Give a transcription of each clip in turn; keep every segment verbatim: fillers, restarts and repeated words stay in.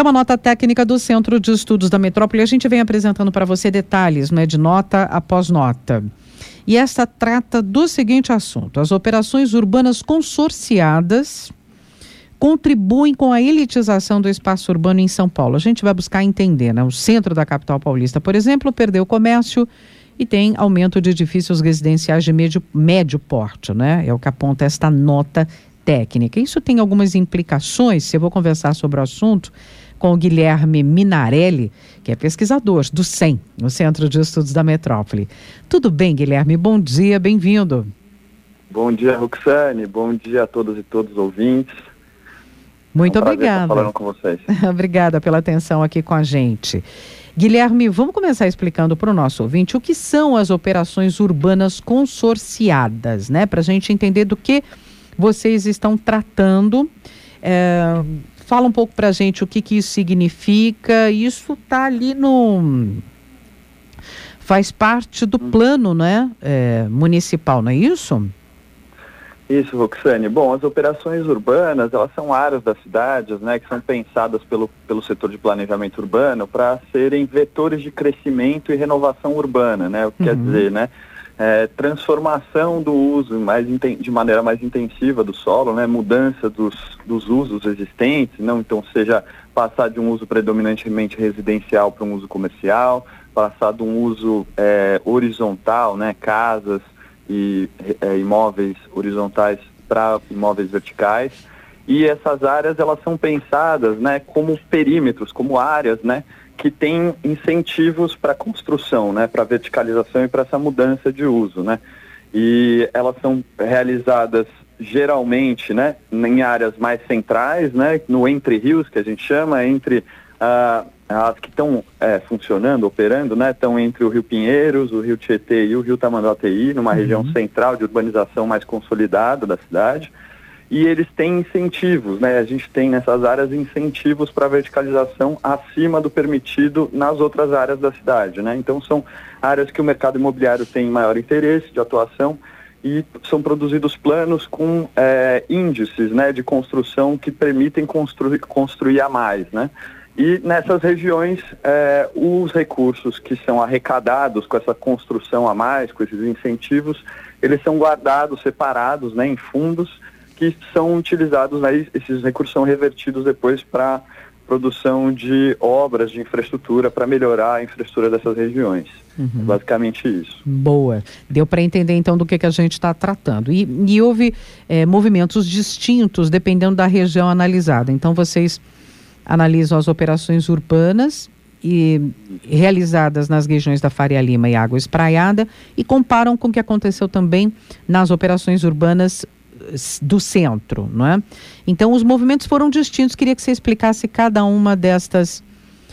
é uma nota técnica do Centro de Estudos da Metrópole. A gente vem apresentando para você detalhes, né, de nota após nota. E esta trata do seguinte assunto: as operações urbanas consorciadas contribuem com a elitização do espaço urbano em São Paulo. A gente vai buscar entender, né? O centro da capital paulista, por exemplo, perdeu o comércio e tem aumento de edifícios residenciais de médio, médio porte, né? É o que aponta esta nota técnica. Isso tem algumas implicações. Eu vou conversar sobre o assunto com o Guilherme Minarelli, que é pesquisador do C E M, no Centro de Estudos da Metrópole. Tudo bem, Guilherme? Bom dia, bem-vindo. Bom dia, Roxane. Bom dia a todas e todos os ouvintes. Muito é um obrigada. Estar falando com vocês. Obrigada pela atenção aqui com a gente. Guilherme, vamos começar explicando para o nosso ouvinte o que são as operações urbanas consorciadas, né? Para a gente entender do que vocês estão tratando. É, fala um pouco para a gente o que, que isso significa. Isso está ali no... faz parte do plano, né, é, municipal, não é isso? Isso, Roxane. Bom, as operações urbanas, elas são áreas das cidades, né, que são pensadas pelo, pelo setor de planejamento urbano para serem vetores de crescimento e renovação urbana, né, o que uhum. quer dizer, né, é, transformação do uso mais, de maneira mais intensiva do solo, né, mudança dos, dos usos existentes, não, então seja passar de um uso predominantemente residencial para um uso comercial, passar de um uso é, horizontal, né, casas, e é, imóveis horizontais para imóveis verticais, e essas áreas elas são pensadas, né, como perímetros, como áreas, né, que têm incentivos para construção, né, para verticalização e para essa mudança de uso, né, e elas são realizadas geralmente, né, em áreas mais centrais, né, no entre rios, que a gente chama, entre uh, as que estão é, funcionando, operando, né, estão entre o Rio Pinheiros, o Rio Tietê e o Rio Tamanduateí, numa uhum. região central de urbanização mais consolidada da cidade, e eles têm incentivos, né, a gente tem nessas áreas incentivos para verticalização acima do permitido nas outras áreas da cidade, né, então são áreas que o mercado imobiliário tem maior interesse de atuação e são produzidos planos com é, índices, né, de construção que permitem construir, construir a mais, né. E nessas regiões, eh, os recursos que são arrecadados com essa construção a mais, com esses incentivos, eles são guardados, separados, né, em fundos que são utilizados, né, esses recursos são revertidos depois para produção de obras de infraestrutura, para melhorar a infraestrutura dessas regiões. Uhum. Basicamente isso. Boa. Deu para entender então do que, que a gente está tratando. E, e houve eh, movimentos distintos dependendo da região analisada. Então vocês analisam as operações urbanas e realizadas nas regiões da Faria Lima e Água Espraiada e comparam com o que aconteceu também nas operações urbanas do centro, não é? Então os movimentos foram distintos. Queria que você explicasse cada uma destas,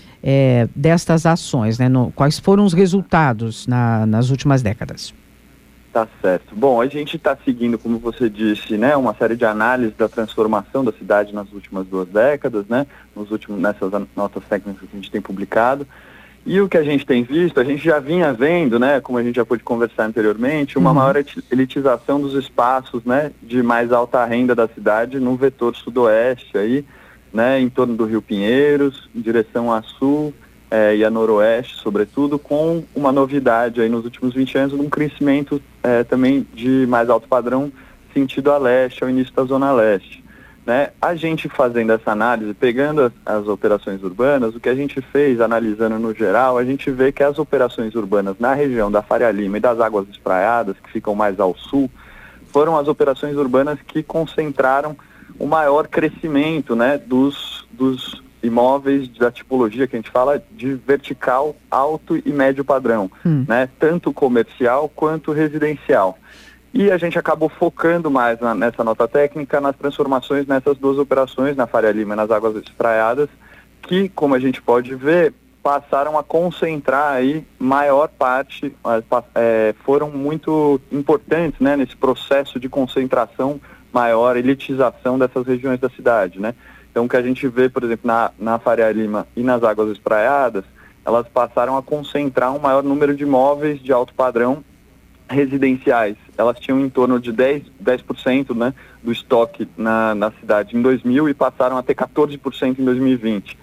é, destas ações, né? No, quais foram os resultados na, nas últimas décadas. Tá certo. Bom, a gente está seguindo, como você disse, né, uma série de análises da transformação da cidade nas últimas duas décadas, né, nos últimos, nessas notas técnicas que a gente tem publicado. E o que a gente tem visto, a gente já vinha vendo, né, como a gente já pôde conversar anteriormente, uma uhum. maior elitização dos espaços, né, de mais alta renda da cidade no vetor sudoeste, aí, né, em torno do Rio Pinheiros, em direção a sul, É, e a noroeste, sobretudo, com uma novidade aí nos últimos vinte anos, um crescimento é, também de mais alto padrão sentido a leste, ao início da zona leste, né? A gente fazendo essa análise, pegando as, as operações urbanas, o que a gente fez, analisando no geral, a gente vê que as operações urbanas na região da Faria Lima e das Águas Espraiadas, que ficam mais ao sul, foram as operações urbanas que concentraram o maior crescimento, né, dos, dos imóveis da tipologia que a gente fala de vertical, alto e médio padrão, hum. né? Tanto comercial quanto residencial. E a gente acabou focando mais na, nessa nota técnica nas transformações nessas duas operações, na Faria Lima e nas Águas Espraiadas, que, como a gente pode ver, passaram a concentrar aí maior parte, é, foram muito importantes, né, nesse processo de concentração maior, elitização dessas regiões da cidade, né? Então, o que a gente vê, por exemplo, na, na Faria Lima e nas Águas Espraiadas, elas passaram a concentrar um maior número de imóveis de alto padrão residenciais. Elas tinham em torno de dez por cento, né, do estoque na, na cidade em dois mil e passaram a ter quatorze por cento em dois mil e vinte.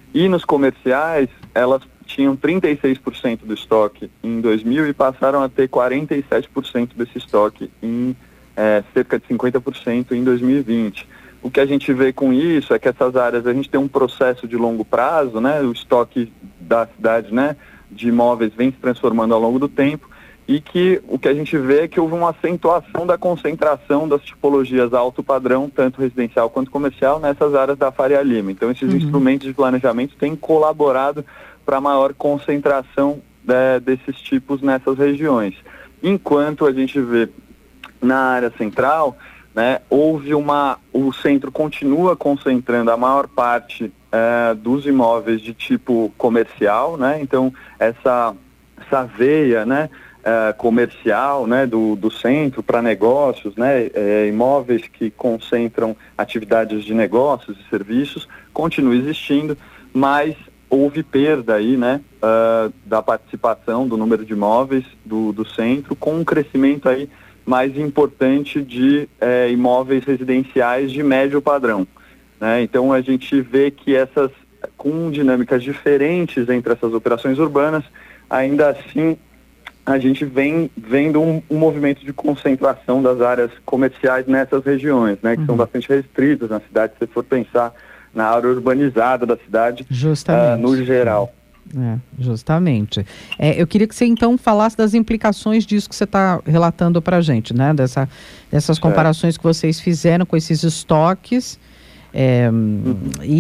E nos comerciais, elas tinham trinta e seis por cento do estoque em dois mil e passaram a ter quarenta e sete por cento desse estoque em é, cerca de cinquenta por cento em dois mil e vinte. O que a gente vê com isso é que essas áreas, a gente tem um processo de longo prazo, né? O estoque da cidade, né, de imóveis vem se transformando ao longo do tempo, e que o que a gente vê é que houve uma acentuação da concentração das tipologias alto padrão, tanto residencial quanto comercial, nessas áreas da Faria Lima. Então, esses uhum. instrumentos de planejamento têm colaborado para a maior concentração é, desses tipos nessas regiões. Enquanto a gente vê na área central, né, houve uma, o centro continua concentrando a maior parte é, dos imóveis de tipo comercial, né? Então, essa, essa veia, né, Uh, comercial, né, do, do centro para negócios, né, é, imóveis que concentram atividades de negócios e serviços, continua existindo, mas houve perda aí, né, uh, da participação do número de imóveis do, do centro, com um crescimento aí mais importante de é, imóveis residenciais de médio padrão, né? Então a gente vê que essas, com dinâmicas diferentes entre essas operações urbanas, ainda assim a gente vem vendo um, um movimento de concentração das áreas comerciais nessas regiões, né, que uhum. são bastante restritas na cidade, se for pensar na área urbanizada da cidade, uh, no geral. É, justamente. É, eu queria que você então falasse das implicações disso que você está relatando para a gente, né, Dessa, dessas comparações é. que vocês fizeram com esses estoques, é, uhum.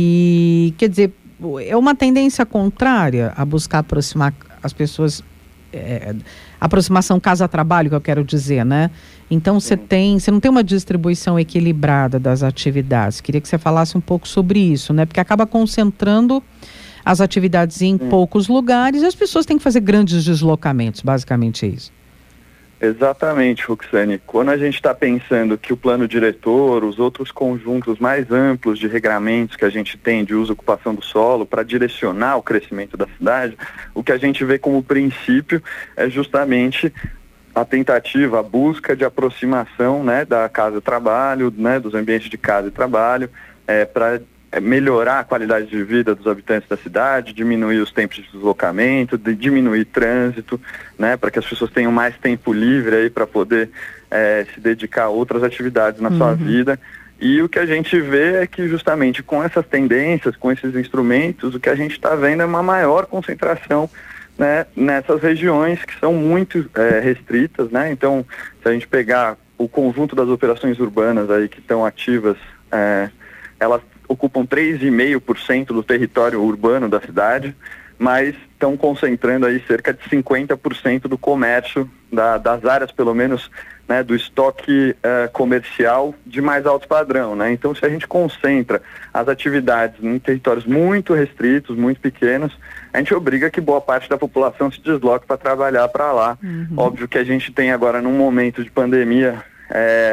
e, quer dizer, é uma tendência contrária a buscar aproximar as pessoas. É, aproximação casa-trabalho, que eu quero dizer, né? Então você tem, você não tem uma distribuição equilibrada das atividades. Queria que você falasse um pouco sobre isso, né? Porque acaba concentrando as atividades em Sim. poucos lugares e as pessoas têm que fazer grandes deslocamentos, basicamente é isso. Exatamente, Roxane. Quando a gente está pensando que o plano diretor, os outros conjuntos mais amplos de regramentos que a gente tem de uso e ocupação do solo para direcionar o crescimento da cidade, o que a gente vê como princípio é justamente a tentativa, a busca de aproximação, né, da casa-trabalho, né, dos ambientes de casa e trabalho, é, para melhorar a qualidade de vida dos habitantes da cidade, diminuir os tempos de deslocamento, de diminuir trânsito, né, para que as pessoas tenham mais tempo livre aí para poder é, se dedicar a outras atividades na uhum. sua vida. E o que a gente vê é que justamente com essas tendências, com esses instrumentos, o que a gente está vendo é uma maior concentração, né, nessas regiões que são muito é, restritas, né? Então, se a gente pegar o conjunto das operações urbanas aí que estão ativas, é, elas ocupam três vírgula cinco por cento do território urbano da cidade, mas estão concentrando aí cerca de cinquenta por cento do comércio, da, das áreas pelo menos, né, do estoque uh, comercial de mais alto padrão, né? Então, se a gente concentra as atividades em territórios muito restritos, muito pequenos, a gente obriga que boa parte da população se desloque para trabalhar para lá. Uhum. Óbvio que a gente tem agora, num momento de pandemia, é,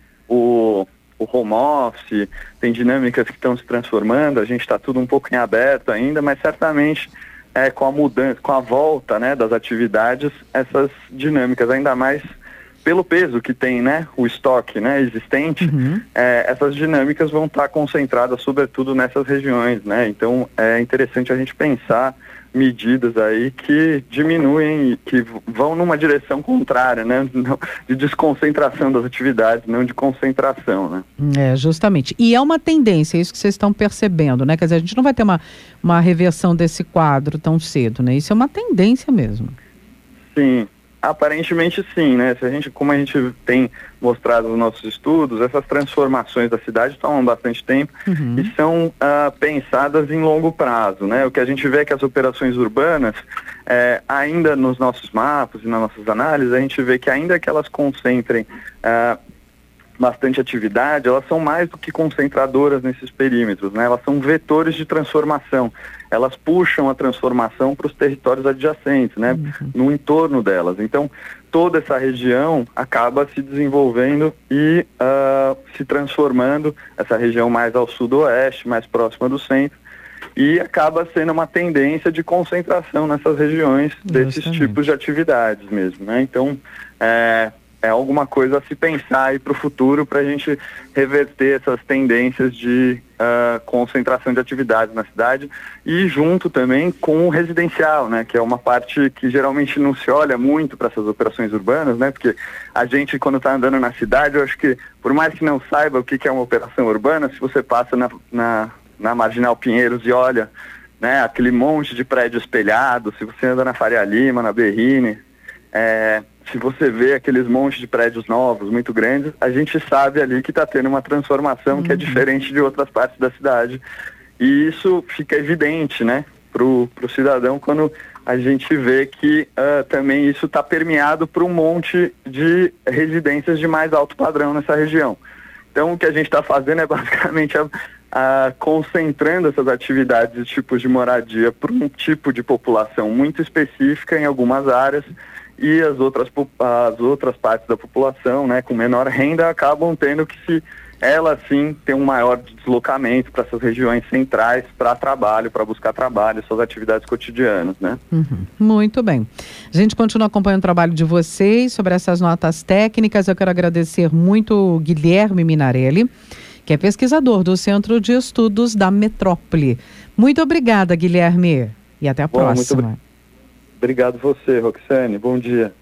o... o home office, tem dinâmicas que estão se transformando, a gente está tudo um pouco em aberto ainda, mas certamente é, com a mudança, com a volta, né, das atividades, essas dinâmicas, ainda mais pelo peso que tem, né, o estoque, né, existente, uhum. é, essas dinâmicas vão estar concentradas sobretudo nessas regiões, né? Então é interessante a gente pensar medidas aí que diminuem, que vão numa direção contrária, né, de desconcentração das atividades, não de concentração, né. É, justamente. E é uma tendência, é isso que vocês estão percebendo, né, quer dizer, a gente não vai ter uma, uma reversão desse quadro tão cedo, né, isso é uma tendência mesmo. Sim. Aparentemente sim, né? Se a gente, como a gente tem mostrado nos nossos estudos, essas transformações da cidade tomam bastante tempo uhum. e são uh, pensadas em longo prazo, né? O que a gente vê é que as operações urbanas, é, ainda nos nossos mapas e nas nossas análises, a gente vê que ainda que elas concentrem uh, bastante atividade, elas são mais do que concentradoras nesses perímetros, né? Elas são vetores de transformação. Elas puxam a transformação para os territórios adjacentes, né? Uhum. No entorno delas. Então, toda essa região acaba se desenvolvendo e uh, se transformando, essa região mais ao sudoeste, mais próxima do centro, e acaba sendo uma tendência de concentração nessas regiões desses Justamente. tipos de atividades mesmo, né? Então, é, é alguma coisa a se pensar aí para o futuro, para a gente reverter essas tendências de uh, concentração de atividades na cidade, e junto também com o residencial, né, que é uma parte que geralmente não se olha muito para essas operações urbanas, né, porque a gente, quando está andando na cidade, eu acho que, por mais que não saiba o que, que é uma operação urbana, se você passa na, na, na Marginal Pinheiros e olha, né, aquele monte de prédio espelhado, se você anda na Faria Lima, na Berrini, é, se você vê aqueles montes de prédios novos, muito grandes, a gente sabe ali que está tendo uma transformação uhum. que é diferente de outras partes da cidade. E isso fica evidente, né, pro, pro cidadão quando a gente vê que uh, também isso está permeado por um monte de residências de mais alto padrão nessa região. Então o que a gente está fazendo é basicamente a, a, concentrando essas atividades e tipos de moradia para um tipo de população muito específica em algumas áreas, e as outras, as outras partes da população, né, com menor renda, acabam tendo que se, ela sim, ter um maior deslocamento para essas regiões centrais, para trabalho, para buscar trabalho, suas atividades cotidianas, né? Uhum. Muito bem. A gente continua acompanhando o trabalho de vocês sobre essas notas técnicas. Eu quero agradecer muito o Guilherme Minarelli, que é pesquisador do Centro de Estudos da Metrópole. Muito obrigada, Guilherme, e até a Bom, próxima. Muito Obrigado você, Roxane. Bom dia.